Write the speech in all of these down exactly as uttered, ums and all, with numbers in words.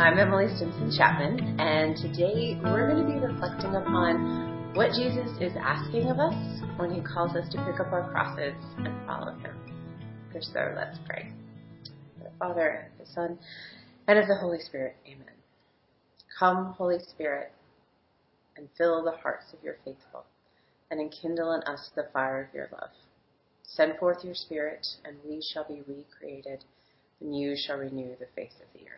I'm Emily Stinson Chapman, and today we're going to be reflecting upon what Jesus is asking of us when he calls us to pick up our crosses and follow him. If so, let's pray. The Father, the Son, and of the Holy Spirit, amen. Come, Holy Spirit, and fill the hearts of your faithful, and enkindle in us the fire of your love. Send forth your Spirit, and we shall be recreated, and you shall renew the face of the earth.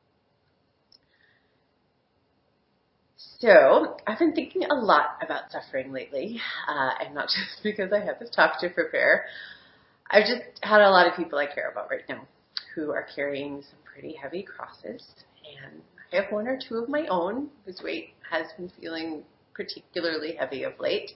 So, I've been thinking a lot about suffering lately, uh, and not just because I had this talk to prepare. I've just had a lot of people I care about right now who are carrying some pretty heavy crosses, and I have one or two of my own whose weight has been feeling particularly heavy of late.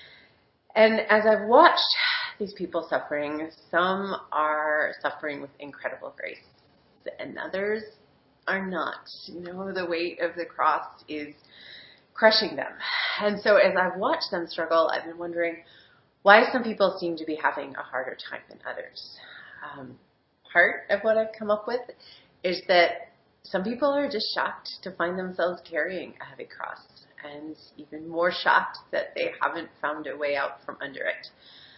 And as I've watched these people suffering, some are suffering with incredible grace, and others are not. You know, the weight of the cross is crushing them. And so as I've watched them struggle, I've been wondering why some people seem to be having a harder time than others. Um, part of what I've come up with is that some people are just shocked to find themselves carrying a heavy cross, and even more shocked that they haven't found a way out from under it.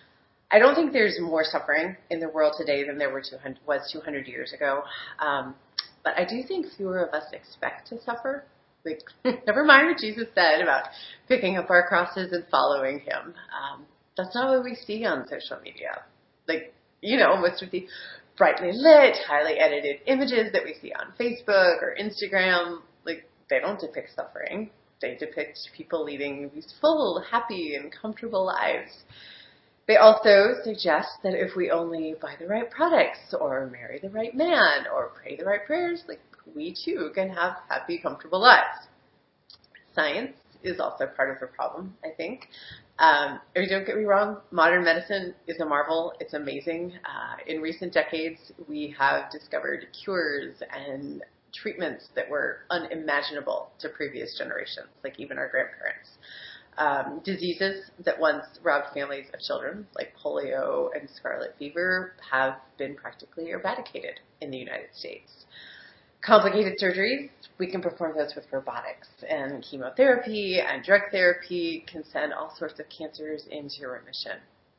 I don't think there's more suffering in the world today than there were two hundred, was two hundred years ago. Um, but I do think fewer of us expect to suffer. Like, never mind what Jesus said about picking up our crosses and following him. Um, that's not what we see on social media. Like, you know, most of the brightly lit, highly edited images that we see on Facebook or Instagram, like, they don't depict suffering. They depict people leading these full, happy, and comfortable lives. They also suggest that if we only buy the right products or marry the right man or pray the right prayers, like, we too can have happy, comfortable lives. Science is also part of the problem, I think. Um, I mean, don't get me wrong, modern medicine is a marvel. It's amazing. Uh, in recent decades, we have discovered cures and treatments that were unimaginable to previous generations, like even our grandparents. Um, diseases that once robbed families of children, like polio and scarlet fever, have been practically eradicated in the United States. Complicated surgeries, we can perform those with robotics, and chemotherapy and drug therapy can send all sorts of cancers into remission.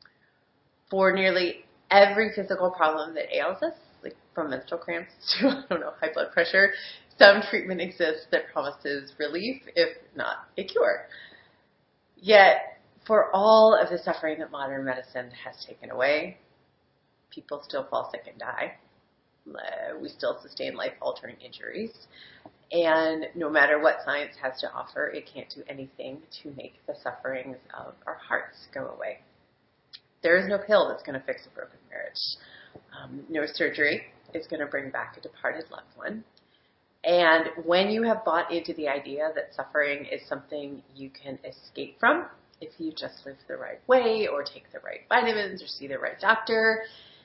For nearly every physical problem that ails us, like from menstrual cramps to, I don't know, high blood pressure, some treatment exists that promises relief, if not a cure. Yet, for all of the suffering that modern medicine has taken away, people still fall sick and die. Uh, we still sustain life-altering injuries. And no matter what science has to offer, it can't do anything to make the sufferings of our hearts go away. There is no pill that's going to fix a broken marriage. Um, no surgery is going to bring back a departed loved one. And when you have bought into the idea that suffering is something you can escape from if you just live the right way or take the right vitamins or see the right doctor,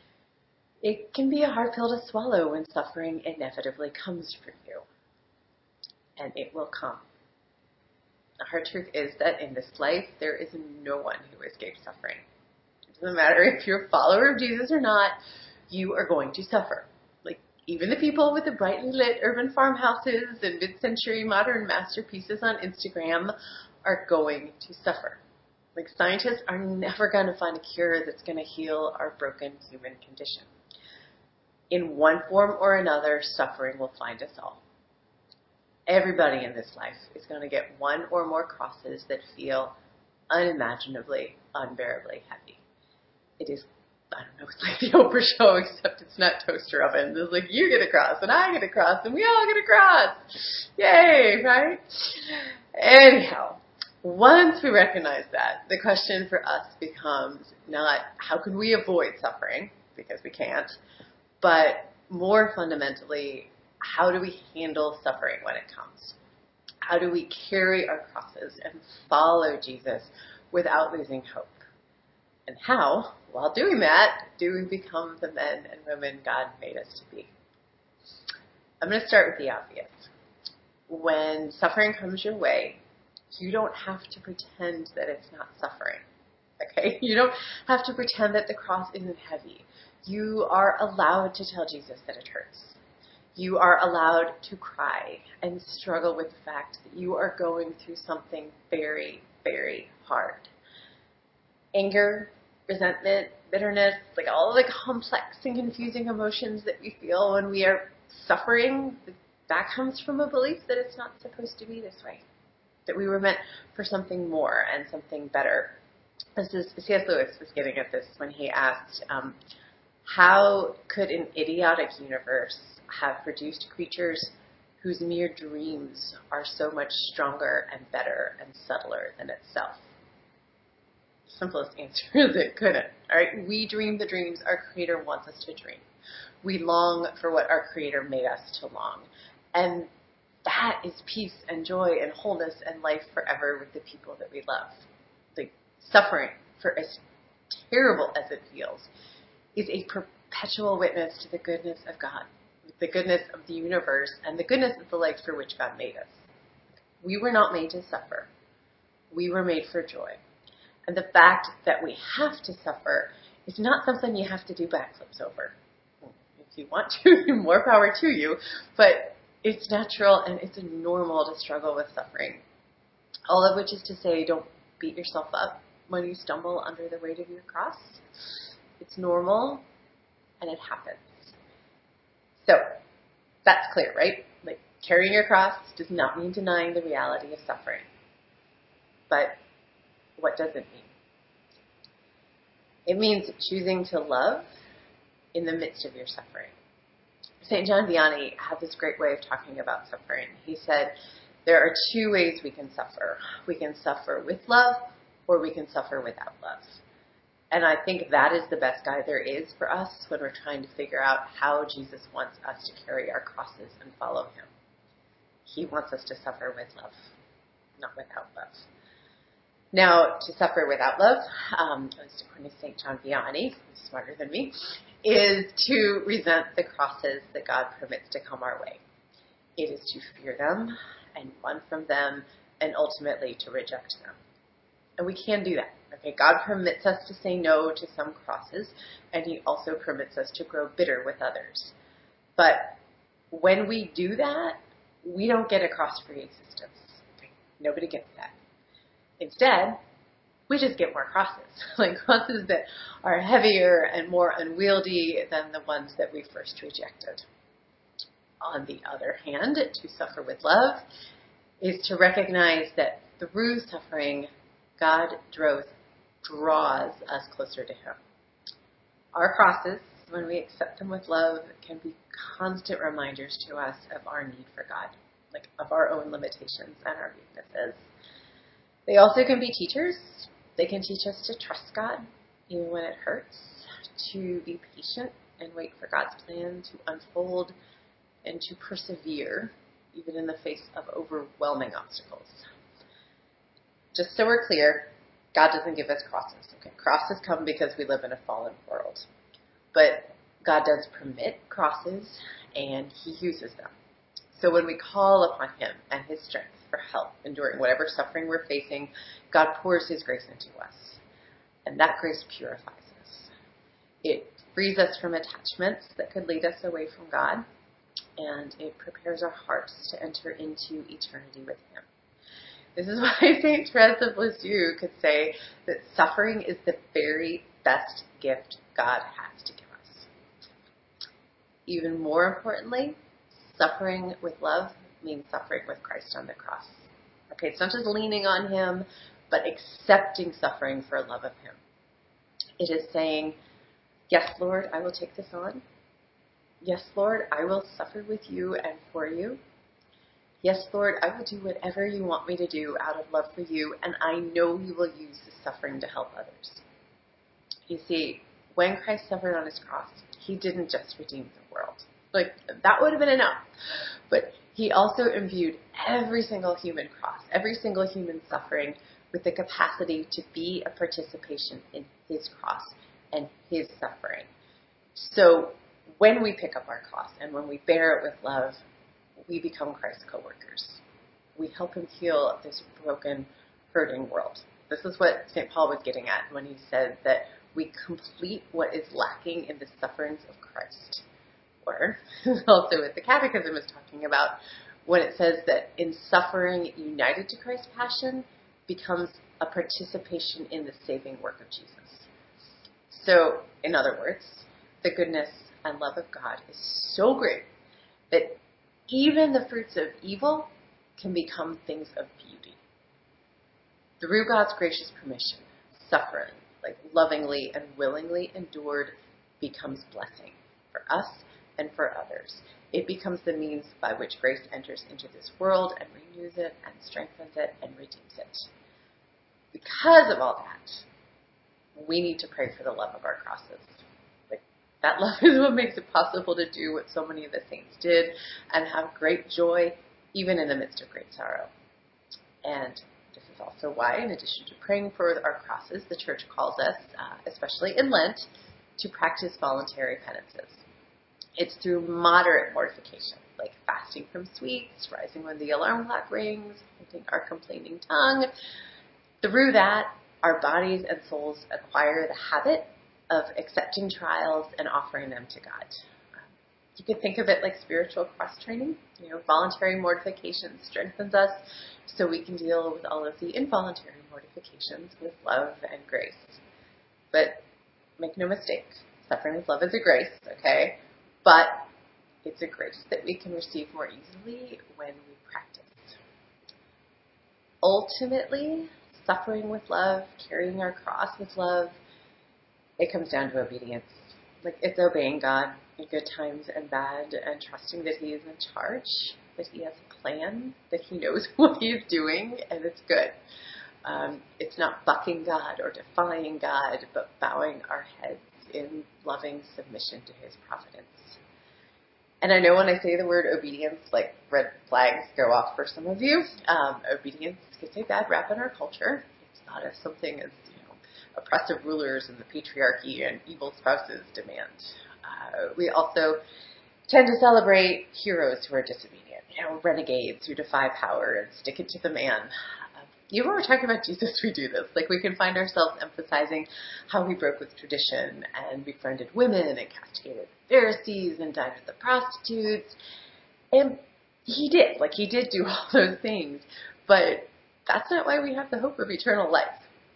it can be a hard pill to swallow when suffering inevitably comes for you. And it will come. The hard truth is that in this life, there is no one who escapes suffering. It doesn't matter if you're a follower of Jesus or not, you are going to suffer. Like, even the people with the brightly lit urban farmhouses and mid-century modern masterpieces on Instagram are going to suffer. Like, scientists are never going to find a cure that's going to heal our broken human condition. In one form or another, suffering will find us all. Everybody in this life is going to get one or more crosses that feel unimaginably, unbearably heavy. It is, I don't know, it's like the Oprah show, except it's not toaster oven. It's like, you get a cross, and I get a cross, and we all get a cross. Yay, right? Anyhow, once we recognize that, the question for us becomes not how can we avoid suffering, because we can't, but more fundamentally, how do we handle suffering when it comes? How do we carry our crosses and follow Jesus without losing hope? And how, while doing that, do we become the men and women God made us to be? I'm going to start with the obvious. When suffering comes your way, you don't have to pretend that it's not suffering. Okay? You don't have to pretend that the cross isn't heavy. You are allowed to tell Jesus that it hurts. You are allowed to cry and struggle with the fact that you are going through something very, very hard. Anger, resentment, bitterness, like all the complex and confusing emotions that we feel when we are suffering, that comes from a belief that it's not supposed to be this way, that we were meant for something more and something better. This is, C S Lewis was getting at this when he asked, um, how could an idiotic universe have produced creatures whose mere dreams are so much stronger and better and subtler than itself? Simplest answer is it couldn't. All right, we dream the dreams our Creator wants us to dream. We long for what our Creator made us to long. And that is peace and joy and wholeness and life forever with the people that we love. Like suffering, for as terrible as it feels, is a perpetual witness to the goodness of God, the goodness of the universe, and the goodness of the life for which God made us. We were not made to suffer. We were made for joy. And the fact that we have to suffer is not something you have to do backflips over. If you want to, more power to you, but it's natural and it's normal to struggle with suffering. All of which is to say, don't beat yourself up when you stumble under the weight of your cross. It's normal, and it happens. So, that's clear, right? Like, carrying your cross does not mean denying the reality of suffering. But what does it mean? It means choosing to love in the midst of your suffering. Saint John Vianney had this great way of talking about suffering. He said, there are two ways we can suffer. We can suffer with love, or we can suffer without love. And I think that is the best guide there is for us when we're trying to figure out how Jesus wants us to carry our crosses and follow him. He wants us to suffer with love, not without love. Now, to suffer without love, um, according to Saint John Vianney, who's smarter than me, is to resent the crosses that God permits to come our way. It is to fear them and run from them and ultimately to reject them. And we can do that. Okay, God permits us to say no to some crosses, and he also permits us to grow bitter with others. But when we do that, we don't get a cross-free existence. Okay? Nobody gets that. Instead, we just get more crosses, like crosses that are heavier and more unwieldy than the ones that we first rejected. On the other hand, to suffer with love is to recognize that through suffering, God draws, draws us closer to him. Our crosses, when we accept them with love, can be constant reminders to us of our need for God, like of our own limitations and our weaknesses. They also can be teachers. They can teach us to trust God, even when it hurts, to be patient and wait for God's plan to unfold, and to persevere, even in the face of overwhelming obstacles. Just so we're clear, God doesn't give us crosses. Okay? Crosses come because we live in a fallen world. But God does permit crosses, and he uses them. So when we call upon him and his strength for help enduring whatever suffering we're facing, God pours his grace into us. And that grace purifies us. It frees us from attachments that could lead us away from God, and it prepares our hearts to enter into eternity with him. This is why Saint Therese of Lisieux could say that suffering is the very best gift God has to give us. Even more importantly, suffering with love means suffering with Christ on the cross. Okay, it's not just leaning on him, but accepting suffering for love of him. It is saying, yes, Lord, I will take this on. Yes, Lord, I will suffer with you and for you. Yes, Lord, I will do whatever you want me to do out of love for you, and I know you will use the suffering to help others. You see, when Christ suffered on his cross, he didn't just redeem the world. Like, that would have been enough. But he also imbued every single human cross, every single human suffering with the capacity to be a participation in his cross and his suffering. So when we pick up our cross and when we bear it with love, we become Christ's co-workers. We help him heal this broken, hurting world. This is what Saint Paul was getting at when he said that we complete what is lacking in the sufferings of Christ. Or also what the Catechism is talking about when it says that in suffering united to Christ's passion becomes a participation in the saving work of Jesus. So, in other words, the goodness and love of God is so great that even the fruits of evil can become things of beauty. Through God's gracious permission, suffering, like lovingly and willingly endured, becomes blessing for us and for others. It becomes the means by which grace enters into this world and renews it and strengthens it and redeems it. Because of all that, we need to pray for the love of our crosses. Like, that love is what makes it possible to do what so many of the saints did and have great joy even in the midst of great sorrow. And this is also why, in addition to praying for our crosses, the Church calls us, uh, especially in Lent, to practice voluntary penances. It's through moderate mortification, like fasting from sweets, rising when the alarm clock rings, holding our complaining tongue. Through that, our bodies and souls acquire the habit of accepting trials and offering them to God. Um, you could think of it like spiritual cross-training. You know, voluntary mortification strengthens us so we can deal with all of the involuntary mortifications with love and grace. But make no mistake, suffering with love is a grace, okay? But it's a grace that we can receive more easily when we practice. Ultimately, suffering with love, carrying our cross with love, it comes down to obedience. Like, it's obeying God in good times and bad, and trusting that He is in charge, that He has a plan, that He knows what He is doing, and it's good. Um, it's not bucking God or defying God, but bowing our heads in loving submission to His providence. And I know when I say the word obedience, like red flags go off for some of you. Um, obedience gets a bad rap in our culture. It's not as something as, you know, oppressive rulers and the patriarchy and evil spouses demand. Uh, we also tend to celebrate heroes who are disobedient, you know, renegades who defy power and stick it to the man. Even when we're talking about Jesus, we do this. Like, we can find ourselves emphasizing how He broke with tradition and befriended women and castigated the Pharisees and dined with the prostitutes. And He did. Like, He did do all those things. But that's not why we have the hope of eternal life.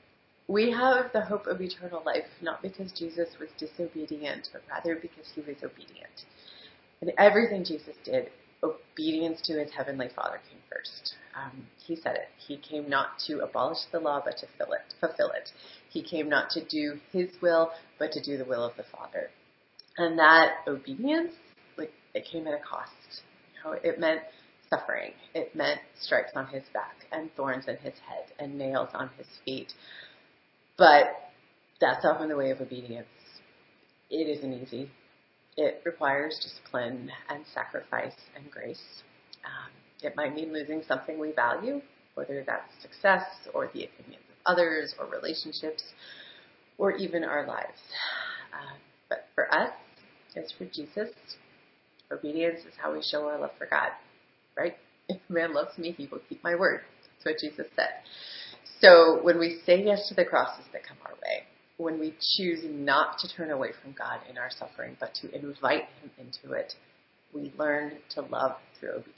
We have the hope of eternal life not because Jesus was disobedient, but rather because He was obedient. And everything Jesus did, obedience to His Heavenly Father came first. Um, he said it. He came not to abolish the law, but to fill it, fulfill it. He came not to do His will, but to do the will of the Father. And that obedience, like, it came at a cost. You know, it meant suffering. It meant stripes on His back and thorns in His head and nails on His feet. But that's often the way of obedience. It isn't easy. It requires discipline and sacrifice and grace. Um, it might mean losing something we value, whether that's success or the opinions of others or relationships or even our lives. Uh, but for us, as for Jesus, obedience is how we show our love for God, right? If a man loves me, he will keep my word. That's what Jesus said. So when we say yes to the crosses that come our way, when we choose not to turn away from God in our suffering, but to invite Him into it, we learn to love through obedience.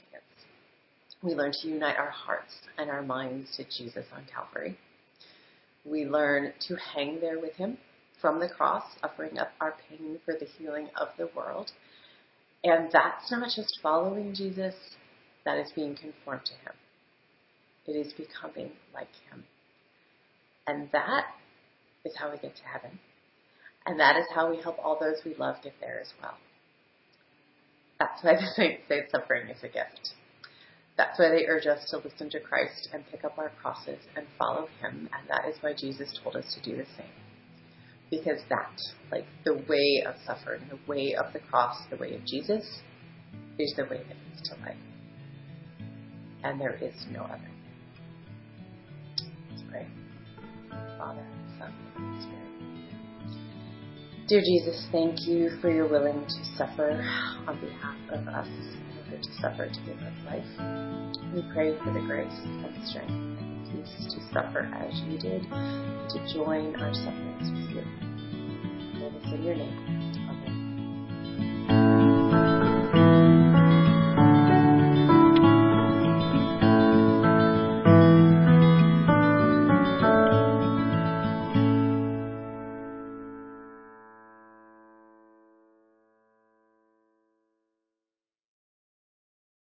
We learn to unite our hearts and our minds to Jesus on Calvary. We learn to hang there with Him from the cross, offering up our pain for the healing of the world. And that's not just following Jesus, that is being conformed to Him. It is becoming like Him. And that is how we get to heaven. And that is how we help all those we love get there as well. That's why the saints say suffering is a gift. That's why they urge us to listen to Christ and pick up our crosses and follow Him. And that is why Jesus told us to do the same. Because that, like the way of suffering, the way of the cross, the way of Jesus, is the way that leads to life. And there is no other. Let's pray. Father, Son, and Holy Spirit. Dear Jesus, thank You for Your willing to suffer on behalf of us, in order to suffer to give us life. We pray for the grace and strength and peace to suffer as You did, to join our sufferings with You. Lord, it's in Your name.